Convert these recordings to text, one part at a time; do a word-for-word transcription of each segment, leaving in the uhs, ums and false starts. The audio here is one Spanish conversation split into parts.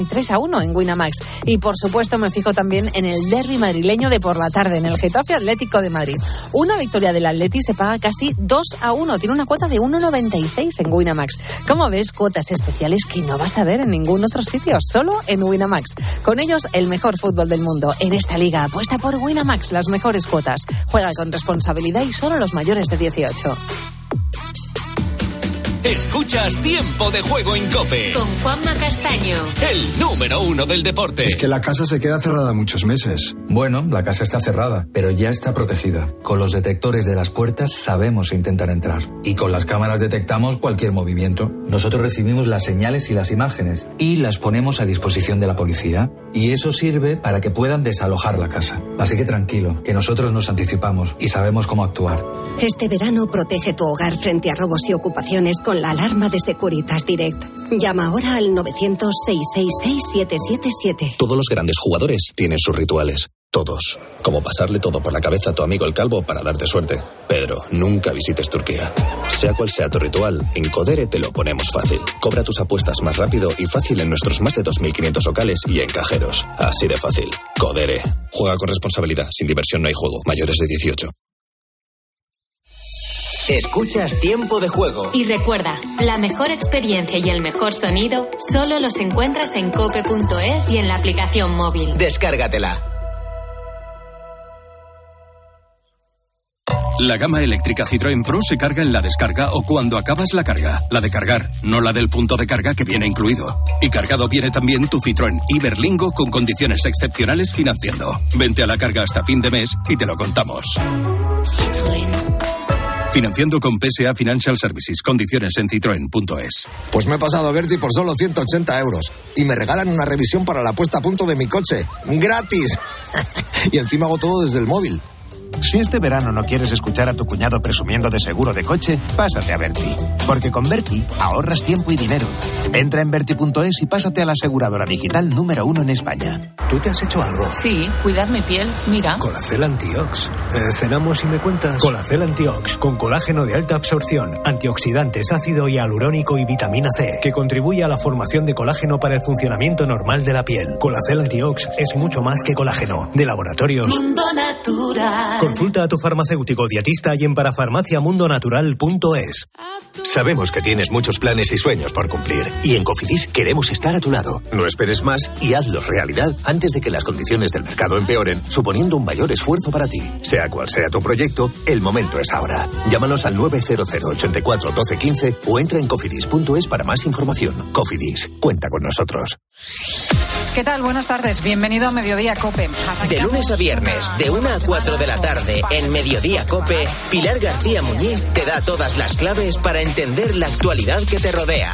tres a uno en Winamax. Y por supuesto me fijo también en el derbi madrileño de por la tarde, en el Getafe Atlético de Madrid. Una victoria del Atleti se paga casi dos a uno, tiene una cuota de uno noventa y seis en Winamax. Como ves, cuotas especiales que no vas a ver en ningún otro sitio, solo en Winamax. Con ellos, el mejor fútbol del mundo. En esta liga, apuesta por Winamax, las mejores cuotas. Juega con responsabilidad y solo los mayores de dieciocho. Escuchas Tiempo de Juego en COPE. Con Juanma Castaño. El número uno del deporte. Es que la casa se queda cerrada muchos meses. Bueno, la casa está cerrada, pero ya está protegida. Con los detectores de las puertas sabemos intentar entrar. Y con las cámaras detectamos cualquier movimiento. Nosotros recibimos las señales y las imágenes y las ponemos a disposición de la policía. Y eso sirve para que puedan desalojar la casa. Así que tranquilo, que nosotros nos anticipamos y sabemos cómo actuar. Este verano protege tu hogar frente a robos y ocupaciones con la alarma de Securitas Direct. Llama ahora al novecientos, seiscientos sesenta y seis, siete siete siete. Todos los grandes jugadores tienen sus rituales. Todos. Como pasarle todo por la cabeza a tu amigo el calvo para darte suerte. Pedro, nunca visites Turquía. Sea cual sea tu ritual, en Codere te lo ponemos fácil. Cobra tus apuestas más rápido y fácil en nuestros más de dos mil quinientos locales y en cajeros. Así de fácil. Codere. Juega con responsabilidad. Sin diversión no hay juego. Mayores de dieciocho. Escuchas Tiempo de Juego. Y recuerda, la mejor experiencia y el mejor sonido solo los encuentras en cope punto es y en la aplicación móvil. Descárgatela. La gama eléctrica Citroën Pro se carga en la descarga o cuando acabas la carga. La de cargar, no la del punto de carga que viene incluido. Y cargado viene también tu Citroën Iberlingo con condiciones excepcionales financiando. Vente a la carga hasta fin de mes y te lo contamos. Citroën. Financiando con P S A Financial Services. Condiciones en citroen punto es. Pues me he pasado a Berti por solo ciento ochenta euros. Y me regalan una revisión para la puesta a punto de mi coche. ¡Gratis! Y encima hago todo desde el móvil. Si este verano no quieres escuchar a tu cuñado presumiendo de seguro de coche, pásate a Berti. Porque con Berti ahorras tiempo y dinero. Entra en berti punto es y pásate a la aseguradora digital número uno en España. ¿Tú te has hecho algo? Sí, cuidad mi piel, mira. Colacel Antiox. Eh, ¿Cenamos y me cuentas? Colacel Antiox, con colágeno de alta absorción, antioxidantes, ácido hialurónico y vitamina C, que contribuye a la formación de colágeno para el funcionamiento normal de la piel. Colacel Antiox es mucho más que colágeno. De laboratorios Mundo Natural. Consulta a tu farmacéutico dietista y en parafarmacia mundo natural punto es. Sabemos que tienes muchos planes y sueños por cumplir y en Cofidis queremos estar a tu lado. No esperes más y hazlos realidad antes de que las condiciones del mercado empeoren, suponiendo un mayor esfuerzo para ti. Sea cual sea tu proyecto, el momento es ahora. Llámanos al nueve cero cero, ochenta y cuatro, doce, quince o entra en cofidis punto es para más información. Cofidis, cuenta con nosotros. ¿Qué tal? Buenas tardes. Bienvenido a Mediodía COPE. Arrancamos. De lunes a viernes, de una a cuatro de la tarde, en Mediodía COPE, Pilar García Muñiz te da todas las claves para entender la actualidad que te rodea.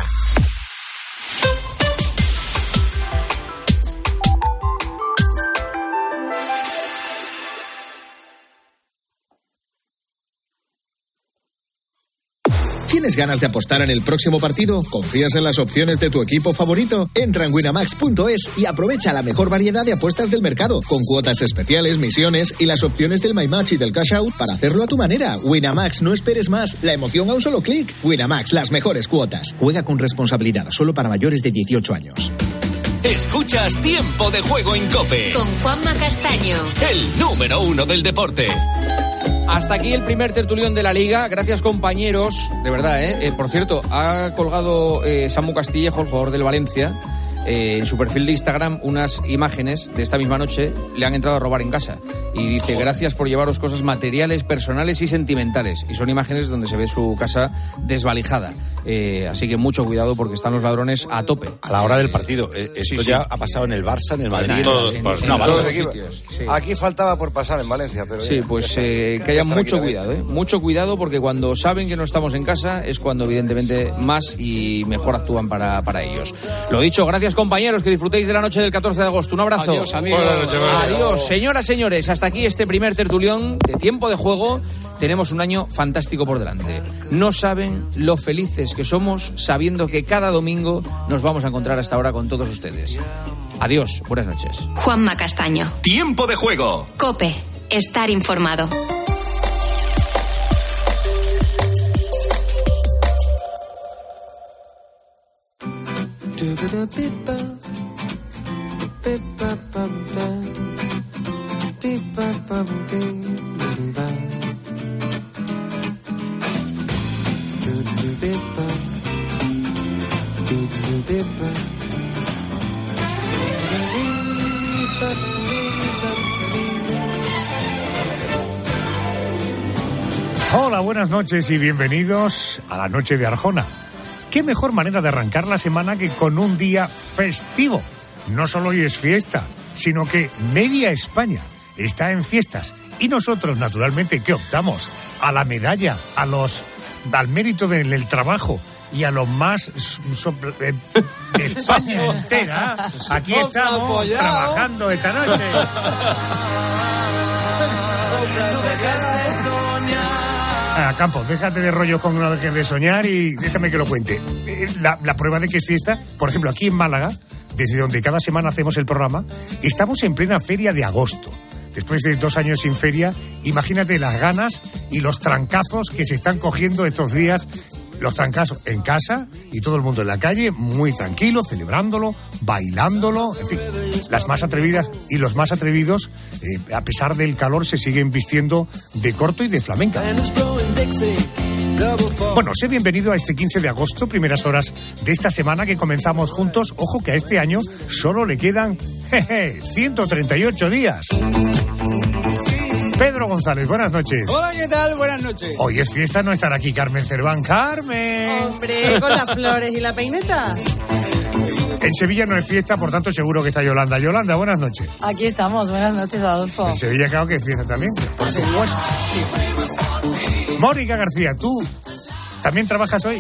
¿Tienes ganas de apostar en el próximo partido? ¿Confías en las opciones de tu equipo favorito? Entra en winamax punto es y aprovecha la mejor variedad de apuestas del mercado, con cuotas especiales, misiones y las opciones del My Match y del Cash Out para hacerlo a tu manera. Winamax, no esperes más. La emoción a un solo clic. Winamax, las mejores cuotas. Juega con responsabilidad, solo para mayores de dieciocho años. Escuchas Tiempo de Juego en COPE. Con Juanma Castaño. El número uno del deporte. Hasta aquí el primer tertulión de la Liga. Gracias, compañeros. De verdad, ¿eh? eh por cierto, ha colgado eh, Samu Castillejo, el jugador del Valencia, eh, en su perfil de Instagram unas imágenes de esta misma noche. Le han entrado a robar en casa. Y dice, Joder. Gracias por llevaros cosas materiales, personales y sentimentales. Y son imágenes donde se ve su casa desvalijada. Eh, así que mucho cuidado porque están los ladrones a tope. A la hora del partido. Eh, esto sí, ya sí. ha pasado en el Barça, en el Madrid. En, todos, en, en, no, en todos los sitios. Sí. Aquí faltaba por pasar en Valencia. Pero sí, ya, pues ya eh, que haya mucho cuidado. ¿eh? Mucho cuidado porque cuando saben que no estamos en casa es cuando evidentemente más y mejor actúan para, para ellos. Lo dicho, gracias, compañeros, que disfrutéis de la noche del catorce de agosto. Un abrazo. Adiós, amigos. Adiós, señoras, señores. Hasta aquí este primer tertulión de Tiempo de Juego. Tenemos un año fantástico por delante. No saben lo felices que somos sabiendo que cada domingo nos vamos a encontrar hasta ahora con todos ustedes. Adiós, buenas noches. Juanma Castaño. Tiempo de Juego. COPE. Estar informado. Hola, buenas noches y bienvenidos a la noche de Arjona. Qué mejor manera de arrancar la semana que con un día festivo. No solo hoy es fiesta, sino que media España está en fiestas. Y nosotros, naturalmente, ¿qué optamos? A la medalla, a los, al mérito del, del trabajo y a los más so, eh, de España entera. Aquí estamos trabajando esta noche. Ah, Campos, déjate de rollos con una vez de soñar y déjame que lo cuente. La, la prueba de que es fiesta, por ejemplo, aquí en Málaga, desde donde cada semana hacemos el programa, estamos en plena feria de agosto. Después de dos años sin feria, imagínate las ganas y los trancazos que se están cogiendo estos días. Los trancazos en casa y todo el mundo en la calle, muy tranquilo, celebrándolo, bailándolo, en fin. Las más atrevidas y los más atrevidos, eh, a pesar del calor, se siguen vistiendo de corto y de flamenca. Bueno, sé bienvenido a este quince de agosto, primeras horas de esta semana que comenzamos juntos. Ojo que a este año solo le quedan jeje, ciento treinta y ocho días. Pedro González, buenas noches. Hola, ¿qué tal? Buenas noches. Hoy es fiesta, no estará aquí Carmen Cerván. ¡Carmen! Hombre, con las flores y la peineta. En Sevilla no es fiesta, por tanto seguro que está Yolanda. Yolanda, buenas noches. Aquí estamos, buenas noches, Adolfo. En Sevilla claro que es fiesta también, por supuesto. Sí, sí, sí. Mónica García, ¿tú también trabajas hoy?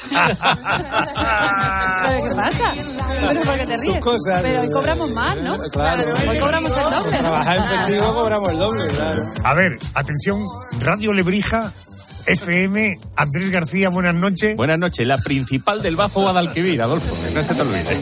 ¿Pero qué pasa? Bueno, ¿por qué te ríes? Cosas, pero hoy cobramos más, ¿no? Claro. Hoy cobramos el doble. Trabajar en festivo cobramos el doble, claro. A ver, atención, Radio Lebrija, F M, Andrés García, buenas noches. Buenas noches, la principal del Bajo Guadalquivir, Adolfo, que no se te olvide.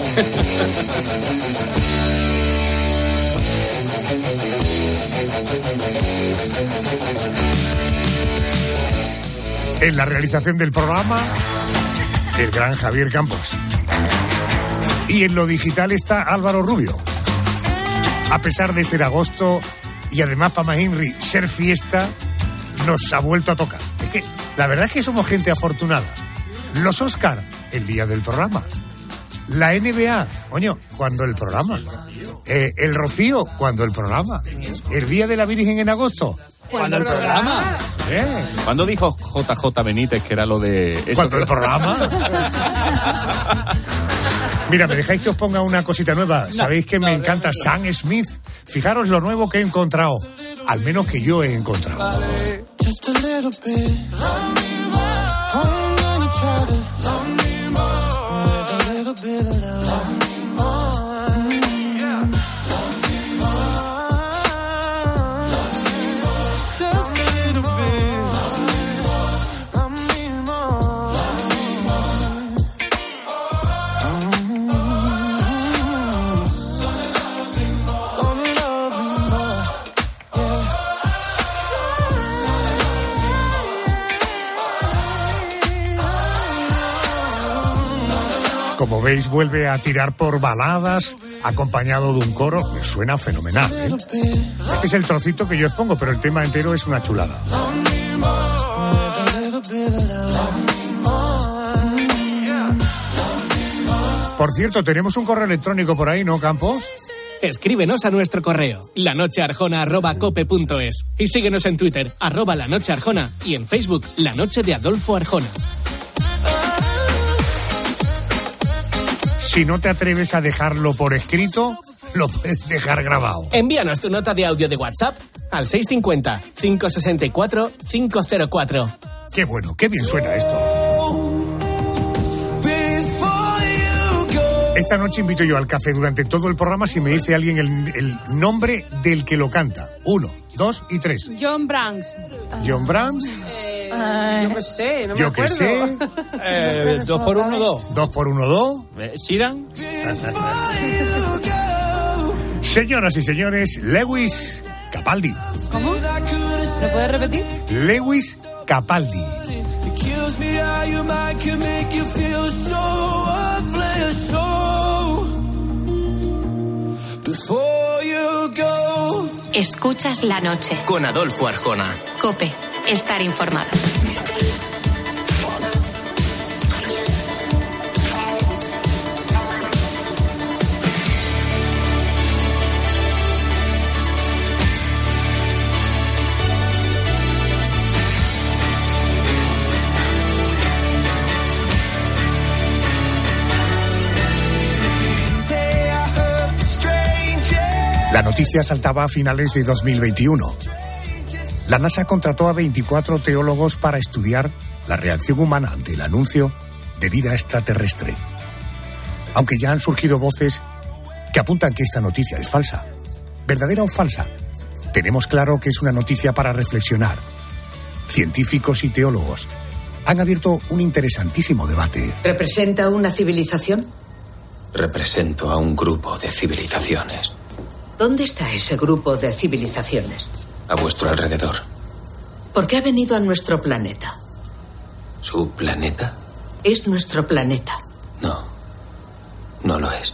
En la realización del programa, el gran Javier Campos. Y en lo digital está Álvaro Rubio. A pesar de ser agosto y además para Henry ser fiesta, nos ha vuelto a tocar. Es que la verdad es que somos gente afortunada. Los Oscar, el día del programa. La N B A, coño, cuando el programa. Eh, el Rocío, cuando el programa. El Día de la Virgen en agosto. ¿Cuándo el programa? ¿Eh? ¿Cuándo dijo J J Benítez que era lo de... Eso? ¿Cuándo el programa? Mira, ¿me dejáis que os ponga una cosita nueva? No, Sabéis que no, me encanta Sam Smith. Fijaros lo nuevo que he encontrado. Al menos que yo he encontrado. Vale. Just a little bit. Love me more. I'm gonna try to love me more. With a little bit of love. Love me more. Yeah. Love me more. Love me more. Just a little bit. Love me more. Love me more. Love me more. Gonna love me more. Yeah. Como veis, vuelve a tirar por baladas, acompañado de un coro. Me suena fenomenal, ¿eh? Este es el trocito que yo os pongo, pero el tema entero es una chulada. Por cierto, tenemos un correo electrónico por ahí, ¿no, Campos? Escríbenos a nuestro correo, lanochearjona arroba cope punto es, y síguenos en Twitter, arroba lanochearjona, y en Facebook, La Noche de Adolfo Arjona. Si no te atreves a dejarlo por escrito, lo puedes dejar grabado. Envíanos tu nota de audio de WhatsApp al seis cinco cero, cinco seis cuatro, cinco cero cuatro. Qué bueno, qué bien suena esto. Esta noche invito yo al café durante todo el programa si me dice alguien el, el nombre del que lo canta. Uno, dos y tres. John Branks. John Branks. Eh, yo qué sé, no me yo acuerdo. Yo qué sé. Eh, dos por uno, dos. Dos por uno, dos. ¿Siran? Señoras y señores, Lewis Capaldi. ¿Cómo? ¿Se puede repetir? Lewis Capaldi. Escuchas la noche. Con Adolfo Arjona. COPE. Estar informado. La noticia saltaba a finales de dos mil veintiuno. La NASA contrató a veinticuatro teólogos para estudiar la reacción humana ante el anuncio de vida extraterrestre. Aunque ya han surgido voces que apuntan que esta noticia es falsa. ¿Verdadera o falsa? Tenemos claro que es una noticia para reflexionar. Científicos y teólogos han abierto un interesantísimo debate. ¿Representa una civilización? Represento a un grupo de civilizaciones. ¿Dónde está ese grupo de civilizaciones? A vuestro alrededor. ¿Por qué ha venido a nuestro planeta? ¿Su planeta? Es nuestro planeta. No, no lo es.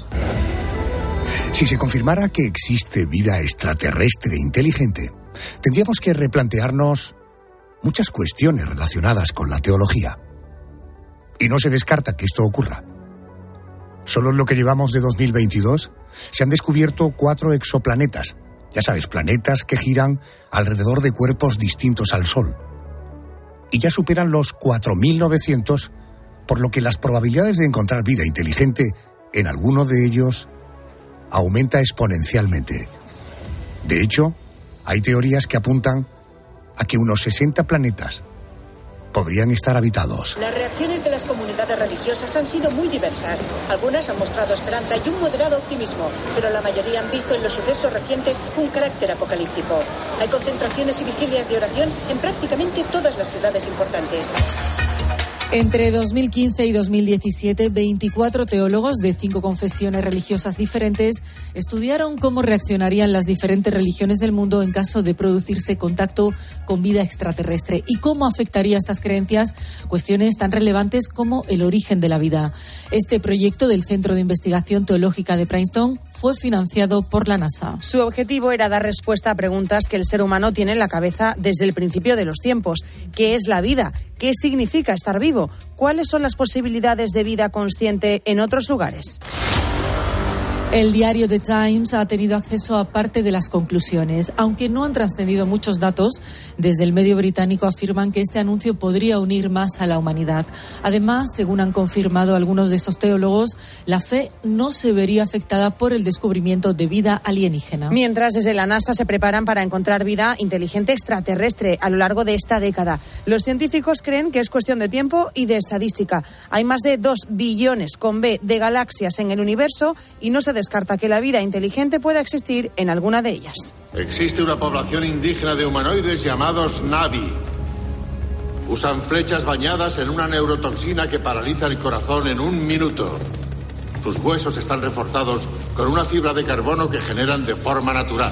Si se confirmara que existe vida extraterrestre inteligente, tendríamos que replantearnos muchas cuestiones relacionadas con la teología. Y no se descarta que esto ocurra. Solo en lo que llevamos de dos mil veintidós se han descubierto cuatro exoplanetas. Ya sabes, planetas que giran alrededor de cuerpos distintos al Sol. Y ya superan los cuatro mil novecientos, por lo que las probabilidades de encontrar vida inteligente en alguno de ellos aumenta exponencialmente. De hecho, hay teorías que apuntan a que unos sesenta planetas podrían estar habitados. Las reacciones de las comunidades religiosas han sido muy diversas. Algunas han mostrado esperanza y un moderado optimismo, pero la mayoría han visto en los sucesos recientes un carácter apocalíptico. Hay concentraciones y vigilias de oración en prácticamente todas las ciudades importantes. Entre dos mil quince y dos mil diecisiete, veinticuatro teólogos de cinco confesiones religiosas diferentes estudiaron cómo reaccionarían las diferentes religiones del mundo en caso de producirse contacto con vida extraterrestre y cómo afectaría a estas creencias cuestiones tan relevantes como el origen de la vida. Este proyecto del Centro de Investigación Teológica de Princeton fue financiado por la NASA. Su objetivo era dar respuesta a preguntas que el ser humano tiene en la cabeza desde el principio de los tiempos. ¿Qué es la vida? ¿Qué significa estar vivo? ¿Cuáles son las posibilidades de vida consciente en otros lugares? El diario The Times ha tenido acceso a parte de las conclusiones. Aunque no han trascendido muchos datos, desde el medio británico afirman que este anuncio podría unir más a la humanidad. Además, según han confirmado algunos de estos teólogos, la fe no se vería afectada por el descubrimiento de vida alienígena. Mientras, desde la NASA se preparan para encontrar vida inteligente extraterrestre a lo largo de esta década. Los científicos creen que es cuestión de tiempo y de estadística. Hay más de dos billones con B de galaxias en el universo y no se descarta que la vida inteligente pueda existir en alguna de ellas. Existe una población indígena de humanoides llamados Na'vi. Usan flechas bañadas en una neurotoxina que paraliza el corazón en un minuto. Sus huesos están reforzados con una fibra de carbono que generan de forma natural.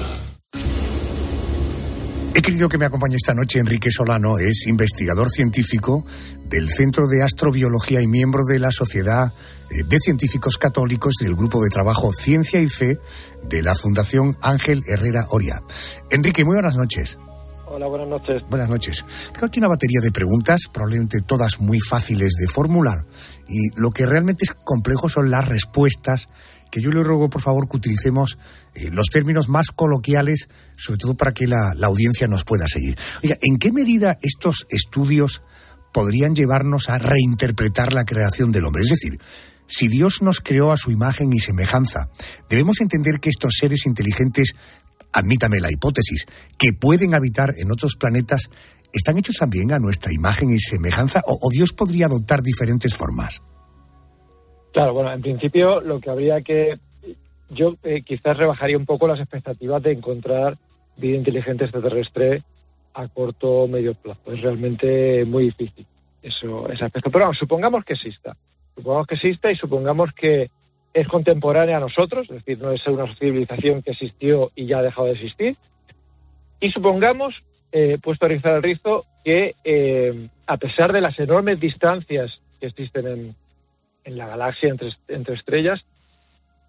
He querido que me acompañe esta noche Enrique Solano, es investigador científico del Centro de Astrobiología y miembro de la Sociedad de Científicos Católicos del Grupo de Trabajo Ciencia y Fe de la Fundación Ángel Herrera Oria. Enrique, muy buenas noches. Hola, buenas noches. Buenas noches. Tengo aquí una batería de preguntas, probablemente todas muy fáciles de formular, y lo que realmente es complejo son las respuestas, que yo le ruego, por favor, que utilicemos eh, los términos más coloquiales, sobre todo para que la, la audiencia nos pueda seguir. Oiga, ¿en qué medida estos estudios podrían llevarnos a reinterpretar la creación del hombre? Es decir, si Dios nos creó a su imagen y semejanza, debemos entender que estos seres inteligentes, admítame la hipótesis, que pueden habitar en otros planetas, ¿están hechos también a nuestra imagen y semejanza? ¿O, o Dios podría adoptar diferentes formas? Claro, bueno, en principio lo que habría que... Yo eh, quizás rebajaría un poco las expectativas de encontrar vida inteligente extraterrestre a corto o medio plazo. Es realmente muy difícil eso, ese aspecto. Pero vamos, supongamos que exista. Supongamos que exista y supongamos que es contemporánea a nosotros, es decir, no es una civilización que existió y ya ha dejado de existir. Y supongamos, eh, puesto a rizar el rizo, que eh, a pesar de las enormes distancias que existen en, en la galaxia entre, entre estrellas,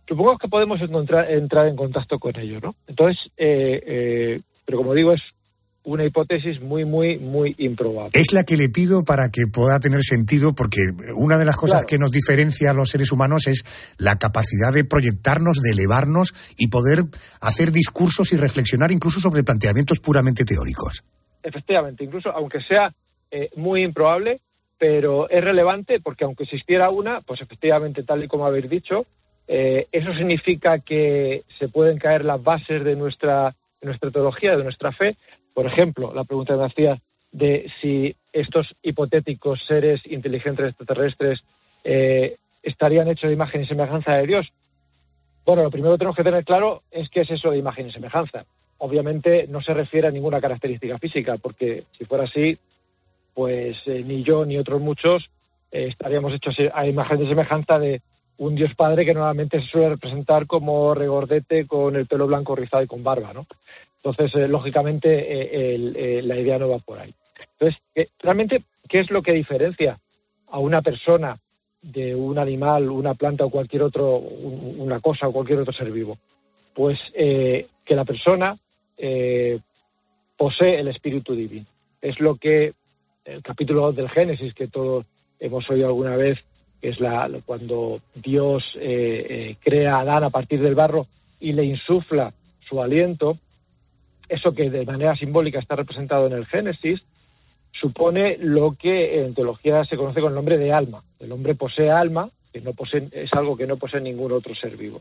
supongamos que podemos encontrar, entrar en contacto con ellos, ¿no? Entonces, eh, eh, pero como digo, es una hipótesis muy, muy, muy improbable. Es la que le pido para que pueda tener sentido, porque una de las cosas Claro. que nos diferencia a los seres humanos es la capacidad de proyectarnos, de elevarnos y poder hacer discursos y reflexionar incluso sobre planteamientos puramente teóricos. Efectivamente, incluso aunque sea eh, muy improbable, pero es relevante porque aunque existiera una, pues efectivamente, tal y como habéis dicho, eh, eso significa que se pueden caer las bases de nuestra, de nuestra teología, de nuestra fe. Por ejemplo, la pregunta que me hacías de si estos hipotéticos seres inteligentes extraterrestres eh, estarían hechos de imagen y semejanza de Dios. Bueno, lo primero que tenemos que tener claro es qué es eso de imagen y semejanza. Obviamente no se refiere a ninguna característica física, porque si fuera así, pues eh, ni yo ni otros muchos eh, estaríamos hechos a imagen y semejanza de un Dios Padre que normalmente se suele representar como regordete con el pelo blanco rizado y con barba, ¿no? Entonces, eh, lógicamente, eh, el, eh, la idea no va por ahí. Entonces, eh, realmente, ¿qué es lo que diferencia a una persona de un animal, una planta o cualquier otro, un, una cosa o cualquier otro ser vivo? Pues eh, que la persona eh, posee el espíritu divino. Es lo que el capítulo del Génesis, que todos hemos oído alguna vez, es la, cuando Dios eh, eh, crea a Adán a partir del barro y le insufla su aliento. Eso que de manera simbólica está representado en el Génesis, supone lo que en teología se conoce con el nombre de alma. El hombre posee alma, que no posee, es algo que no posee ningún otro ser vivo.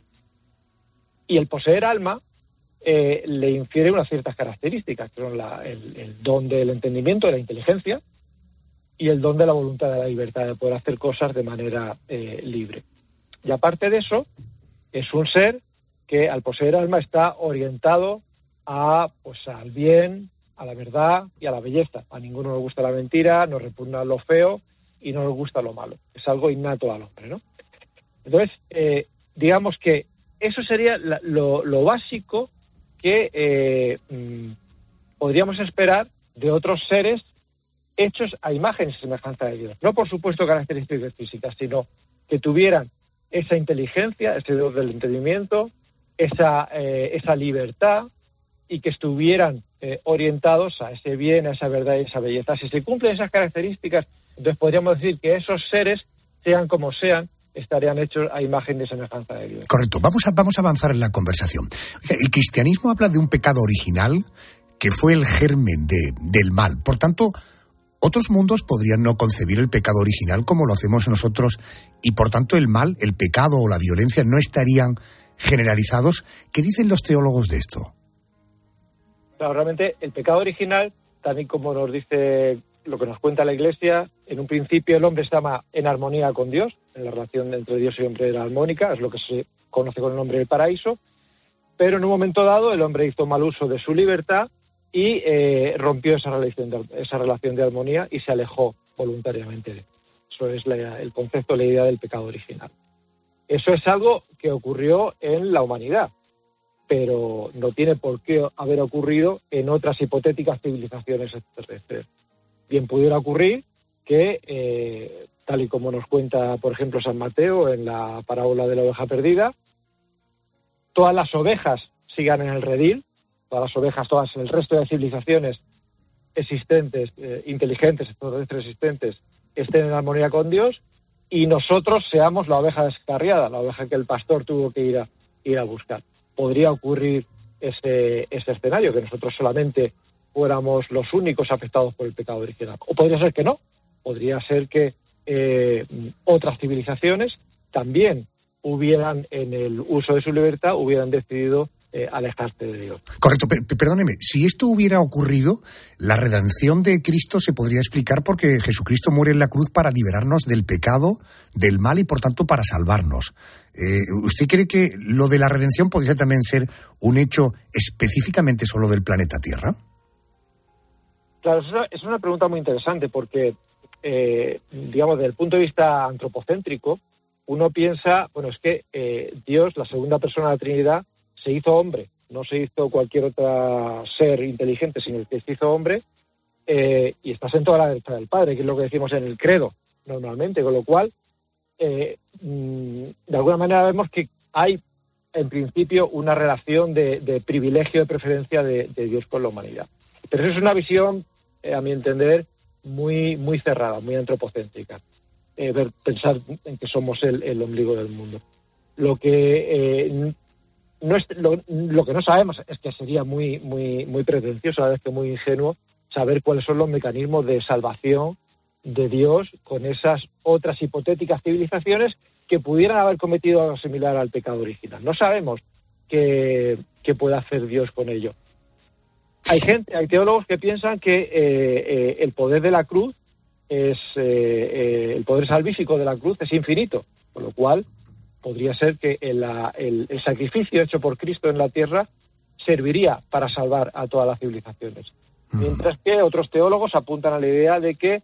Y el poseer alma eh, le infiere unas ciertas características, que son la, el, el don del entendimiento, de la inteligencia, y el don de la voluntad, de la libertad, de poder hacer cosas de manera eh, libre. Y aparte de eso, es un ser que al poseer alma está orientado a, pues, al bien, a la verdad y a la belleza. A ninguno nos gusta la mentira, nos repugna lo feo y no nos gusta lo malo. Es algo innato al hombre, ¿no? Entonces, eh, digamos que eso sería la, lo, lo básico que eh, mmm, podríamos esperar de otros seres hechos a imagen y semejanza de Dios. No, por supuesto, características físicas, sino que tuvieran esa inteligencia, ese don del entendimiento, esa, eh, esa libertad, y que estuvieran eh, orientados a ese bien, a esa verdad y esa belleza. Si se cumplen esas características, entonces podríamos decir que esos seres, sean como sean, estarían hechos a imagen y semejanza de Dios. Correcto. Vamos a, vamos a avanzar en la conversación. El cristianismo habla de un pecado original que fue el germen de, del mal. Por tanto, otros mundos podrían no concebir el pecado original como lo hacemos nosotros y, por tanto, el mal, el pecado o la violencia no estarían generalizados. ¿Qué dicen los teólogos de esto? Claro, realmente el pecado original, también como nos dice lo que nos cuenta la Iglesia, en un principio el hombre estaba en armonía con Dios, en la relación entre Dios y hombre era armónica, es lo que se conoce con el nombre del paraíso, pero en un momento dado el hombre hizo mal uso de su libertad y eh, rompió esa relación, de, esa relación de armonía y se alejó voluntariamente de él. Eso es la, el concepto, la idea del pecado original. Eso es algo que ocurrió en la humanidad, pero no tiene por qué haber ocurrido en otras hipotéticas civilizaciones extraterrestres. Bien pudiera ocurrir que, eh, tal y como nos cuenta, por ejemplo, San Mateo en la parábola de la oveja perdida, todas las ovejas sigan en el redil, todas las ovejas, todas el resto de civilizaciones existentes, eh, inteligentes, extraterrestres existentes, estén en armonía con Dios, y nosotros seamos la oveja descarriada, la oveja que el pastor tuvo que ir a, ir a buscar. Podría ocurrir ese, ese escenario, que nosotros solamente fuéramos los únicos afectados por el pecado original. O podría ser que no, podría ser que eh, otras civilizaciones también hubieran, en el uso de su libertad, hubieran decidido eh, alejarse de Dios. Correcto, pero, perdóneme, si esto hubiera ocurrido, la redención de Cristo se podría explicar porque Jesucristo muere en la cruz para liberarnos del pecado, del mal y por tanto para salvarnos. Eh, ¿Usted cree que lo de la redención podría también ser un hecho específicamente solo del planeta Tierra? Claro, es una, es una pregunta muy interesante porque, eh, digamos, desde el punto de vista antropocéntrico, uno piensa, bueno, es que eh, Dios, la segunda persona de la Trinidad, se hizo hombre, no se hizo cualquier otro ser inteligente, sino que se hizo hombre, eh, y está sentado a la derecha del Padre, que es lo que decimos en el credo normalmente, con lo cual, eh, de alguna manera vemos que hay en principio, una relación de, de privilegio, de preferencia de, de Dios con la humanidad. Pero eso es una visión, eh, a mi entender, muy, muy cerrada, muy antropocéntrica. Eh, ver, pensar en que somos el, el ombligo del mundo. Lo que eh, no es, lo, lo que no sabemos es que sería muy, muy, muy pretencioso, a la vez que muy ingenuo, saber cuáles son los mecanismos de salvación de Dios con esas otras hipotéticas civilizaciones que pudieran haber cometido algo similar al pecado original. No sabemos qué, qué puede hacer Dios con ello. Hay gente, hay teólogos que piensan que eh, eh, el poder de la cruz es eh, eh, el poder salvífico de la cruz es infinito, con lo cual podría ser que el, el, el sacrificio hecho por Cristo en la tierra serviría para salvar a todas las civilizaciones. Mm. Mientras que otros teólogos apuntan a la idea de que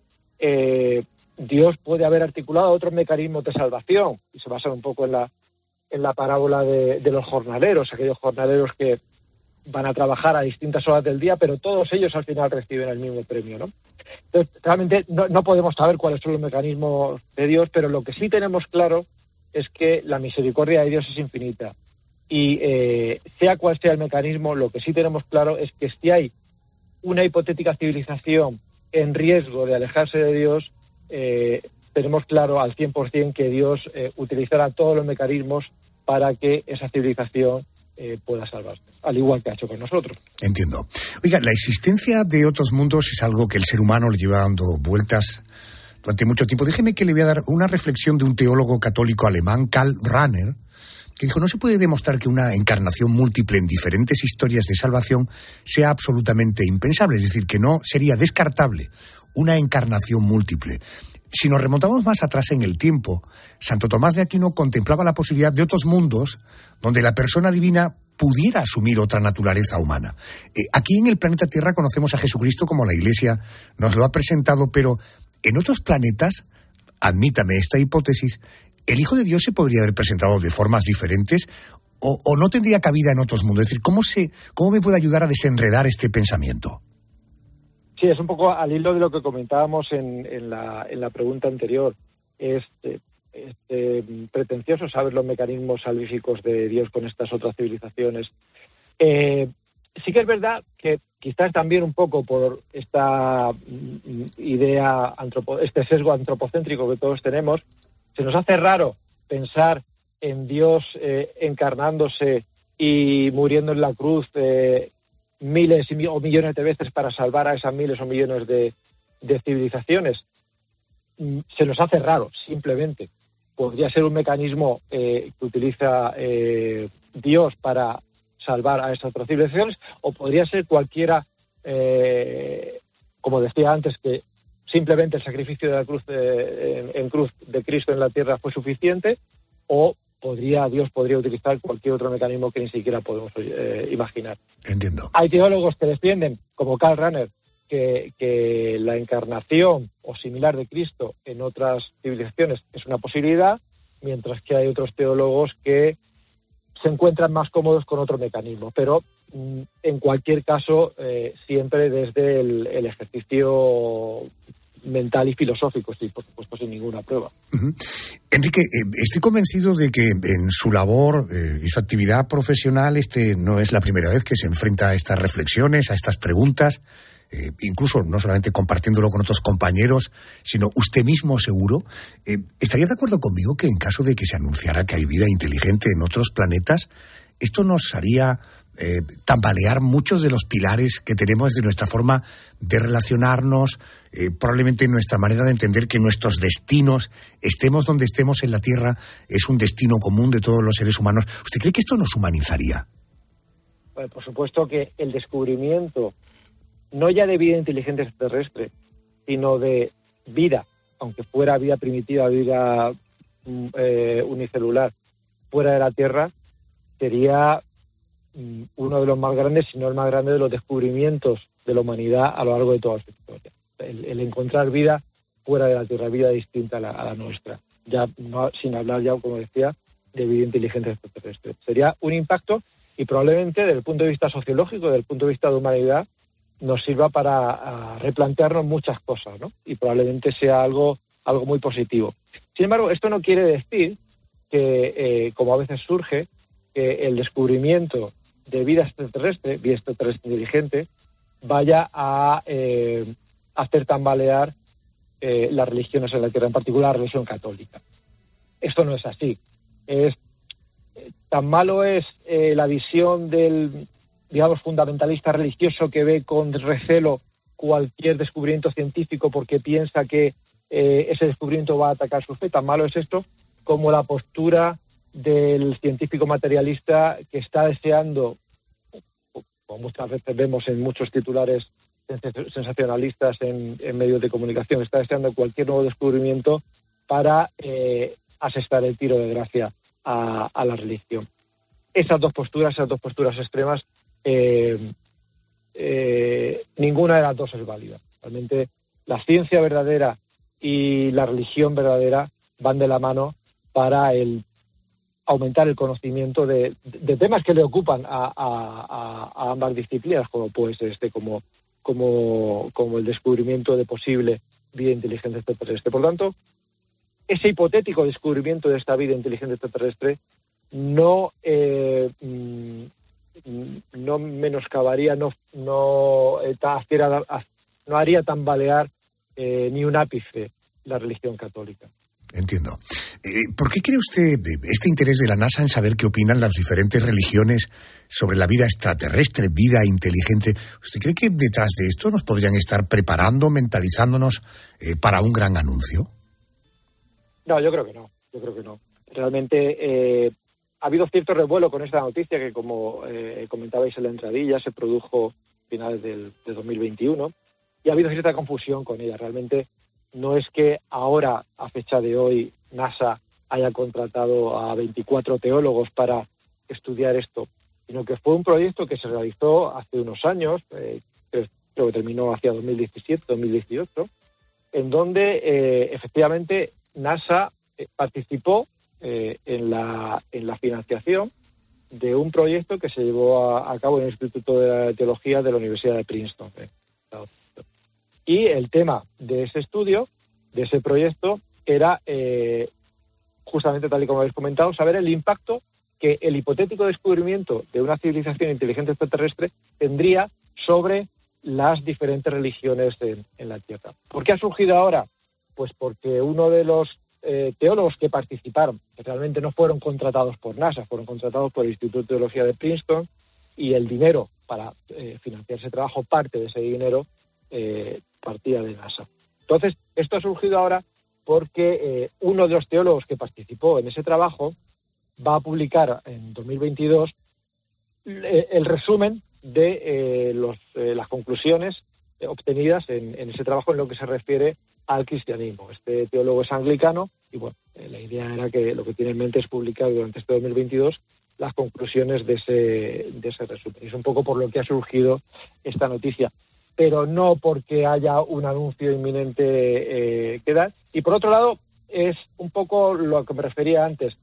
eh, Dios puede haber articulado otros mecanismos de salvación, y se basan un poco en la en la parábola de, de los jornaleros, aquellos jornaleros que van a trabajar a distintas horas del día, pero todos ellos al final reciben el mismo premio, ¿no? Entonces, realmente no, no podemos saber cuáles son los mecanismos de Dios, pero lo que sí tenemos claro es que la misericordia de Dios es infinita. Y eh, sea cual sea el mecanismo, lo que sí tenemos claro es que si hay una hipotética civilización en riesgo de alejarse de Dios, eh, tenemos claro al cien por ciento que Dios eh, utilizará todos los mecanismos para que esa civilización eh, pueda salvarse, al igual que ha hecho con nosotros. Entiendo. Oiga, la existencia de otros mundos es algo que el ser humano le lleva dando vueltas durante mucho tiempo. Déjeme que le voy a dar una reflexión de un teólogo católico alemán, Karl Rahner, que dijo: no se puede demostrar que una encarnación múltiple en diferentes historias de salvación sea absolutamente impensable, es decir, que no sería descartable una encarnación múltiple. Si nos remontamos más atrás en el tiempo, Santo Tomás de Aquino contemplaba la posibilidad de otros mundos donde la persona divina pudiera asumir otra naturaleza humana. Eh, aquí en el planeta Tierra conocemos a Jesucristo como la Iglesia nos lo ha presentado, pero en otros planetas, admítame esta hipótesis, ¿el Hijo de Dios se podría haber presentado de formas diferentes o, o no tendría cabida en otros mundos? Es decir, ¿cómo, se, ¿cómo me puede ayudar a desenredar este pensamiento? Sí, es un poco al hilo de lo que comentábamos en, en, la, en la pregunta anterior. Es, es eh, pretencioso saber los mecanismos salvíficos de Dios con estas otras civilizaciones. Eh, sí que es verdad que quizás también un poco por esta idea, antropo, este sesgo antropocéntrico que todos tenemos, se nos hace raro pensar en Dios eh, encarnándose y muriendo en la cruz eh, miles o millones de veces para salvar a esas miles o millones de, de civilizaciones. Se nos hace raro, simplemente. Podría ser un mecanismo eh, que utiliza eh, Dios para salvar a esas otras civilizaciones, o podría ser cualquiera, eh, como decía antes, que simplemente el sacrificio de la cruz de, en, en cruz de Cristo en la tierra fue suficiente, o podría Dios podría utilizar cualquier otro mecanismo que ni siquiera podemos eh, imaginar. Entiendo. Hay teólogos que defienden, como Karl Rahner, que, que la encarnación o similar de Cristo en otras civilizaciones es una posibilidad, mientras que hay otros teólogos que se encuentran más cómodos con otro mecanismo. Pero mm, en cualquier caso, eh, siempre desde el, el ejercicio mental y filosófico, sí, por supuesto, sin ninguna prueba. Uh-huh. Enrique, eh, estoy convencido de que en su labor eh, y su actividad profesional este no es la primera vez que se enfrenta a estas reflexiones, a estas preguntas, eh, incluso no solamente compartiéndolo con otros compañeros, sino usted mismo seguro. Eh, ¿Estaría de acuerdo conmigo que en caso de que se anunciara que hay vida inteligente en otros planetas, esto nos haría eh, tambalear muchos de los pilares que tenemos de nuestra forma de relacionarnos, eh, probablemente nuestra manera de entender que nuestros destinos, estemos donde estemos en la Tierra, es un destino común de todos los seres humanos? ¿Usted cree que esto nos humanizaría? Bueno, por supuesto que el descubrimiento, no ya de vida inteligente extraterrestre, sino de vida, aunque fuera vida primitiva, vida eh, unicelular, fuera de la Tierra, sería uno de los más grandes, si no el más grande, de los descubrimientos de la humanidad a lo largo de toda su historia. El, el encontrar vida fuera de la Tierra, vida distinta a la, a la nuestra. Ya no, sin hablar ya, como decía, de vida inteligente extraterrestre. Sería un impacto y probablemente desde el punto de vista sociológico, desde el punto de vista de humanidad, nos sirva para replantearnos muchas cosas, ¿no? Y probablemente sea algo, algo muy positivo. Sin embargo, esto no quiere decir que, eh, como a veces surge, que el descubrimiento de vida extraterrestre, vida extraterrestre inteligente, vaya a eh, hacer tambalear eh, las religiones en la Tierra, en particular la religión católica. Esto no es así. Es, eh, tan malo es eh, la visión del, digamos, fundamentalista religioso que ve con recelo cualquier descubrimiento científico porque piensa que eh, ese descubrimiento va a atacar su fe. Tan malo es esto como la postura del científico materialista que está deseando, como muchas veces vemos en muchos titulares sensacionalistas en, en medios de comunicación, está deseando cualquier nuevo descubrimiento para eh, asestar el tiro de gracia a, a la religión. Esas dos posturas, esas dos posturas extremas, eh, eh, ninguna de las dos es válida. Realmente la ciencia verdadera y la religión verdadera van de la mano para el aumentar el conocimiento de, de temas que le ocupan a, a, a ambas disciplinas, como puede ser este, como, como, como el descubrimiento de posible vida inteligente extraterrestre. Por lo tanto, ese hipotético descubrimiento de esta vida inteligente extraterrestre no eh, no menoscabaría, no no, no haría tambalear eh, ni un ápice la religión católica. Entiendo. Eh, ¿Por qué cree usted este interés de la NASA en saber qué opinan las diferentes religiones sobre la vida extraterrestre, vida inteligente? ¿Usted cree que detrás de esto nos podrían estar preparando, mentalizándonos eh, para un gran anuncio? No, yo creo que no. Yo creo que no. Realmente eh, ha habido cierto revuelo con esta noticia que, como eh, comentabais en la entradilla, se produjo a finales del, de dos mil veintiuno y ha habido cierta confusión con ella. Realmente no es que ahora, a fecha de hoy, NASA haya contratado a veinticuatro teólogos para estudiar esto, sino que fue un proyecto que se realizó hace unos años, eh, creo que terminó hacia dos mil diecisiete, dos mil dieciocho, en donde eh, efectivamente NASA eh, participó eh, en la en la financiación de un proyecto que se llevó a, a cabo en el Instituto de Teología de la Universidad de Princeton. Eh. Y el tema de ese estudio, de ese proyecto, era eh, justamente, tal y como habéis comentado, saber el impacto que el hipotético descubrimiento de una civilización inteligente extraterrestre tendría sobre las diferentes religiones en, en la Tierra. ¿Por qué ha surgido ahora? Pues porque uno de los eh, teólogos que participaron, que realmente no fueron contratados por NASA, fueron contratados por el Instituto de Teología de Princeton, y el dinero para eh, financiar ese trabajo, parte de ese dinero, eh, partía de NASA. Entonces, esto ha surgido ahora porque eh, uno de los teólogos que participó en ese trabajo va a publicar en dos mil veintidós eh, el resumen de eh, los, eh, las conclusiones eh, obtenidas en, en ese trabajo en lo que se refiere al cristianismo. Este teólogo es anglicano y bueno, eh, la idea era que lo que tiene en mente es publicar durante este dos mil veintidós las conclusiones de ese, de ese resumen. Es un poco por lo que ha surgido esta noticia, pero no porque haya un anuncio inminente eh, que dar. Y por otro lado, es un poco lo que me refería antes.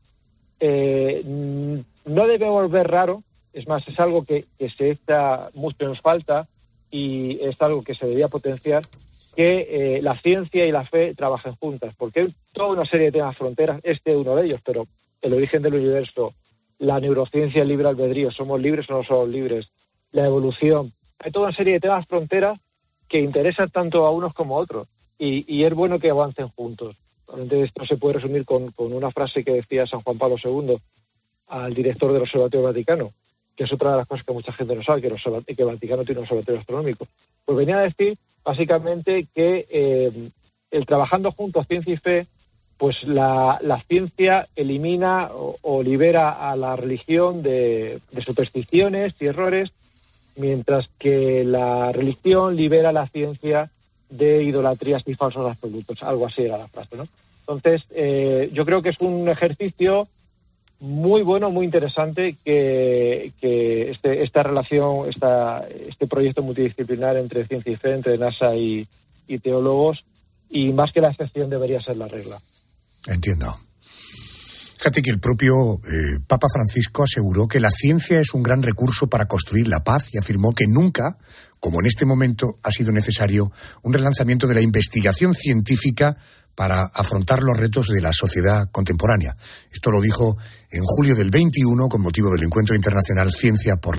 Eh, no debe volver raro, es más, es algo que, que se echa mucho en falta y es algo que se debía potenciar, que eh, la ciencia y la fe trabajen juntas, porque hay toda una serie de temas fronteras, este es uno de ellos, pero el origen del universo, la neurociencia, el libre albedrío, somos libres o no somos libres, la evolución. Hay toda una serie de temas fronteras que interesan tanto a unos como a otros y, y es bueno que avancen juntos. Realmente esto se puede resumir con, con una frase que decía San Juan Pablo segundo al director del Observatorio Vaticano, que es otra de las cosas que mucha gente no sabe, que, los, que el Vaticano tiene un observatorio astronómico. Pues venía a decir básicamente que eh, el trabajando juntos, ciencia y fe, pues la, la ciencia elimina o, o libera a la religión de, de supersticiones y errores, mientras que la religión libera a la ciencia de idolatrías y falsos absolutos. Algo así era la frase, ¿no? Entonces, eh, yo creo que es un ejercicio muy bueno, muy interesante que, que este, esta relación, esta, este proyecto multidisciplinar entre ciencia y fe, entre NASA y, y teólogos, y más que la excepción debería ser la regla. Entiendo. Fíjate que el propio eh, Papa Francisco aseguró que la ciencia es un gran recurso para construir la paz y afirmó que nunca, como en este momento, ha sido necesario un relanzamiento de la investigación científica para afrontar los retos de la sociedad contemporánea. Esto lo dijo en julio del veintiuno con motivo del Encuentro Internacional Ciencia por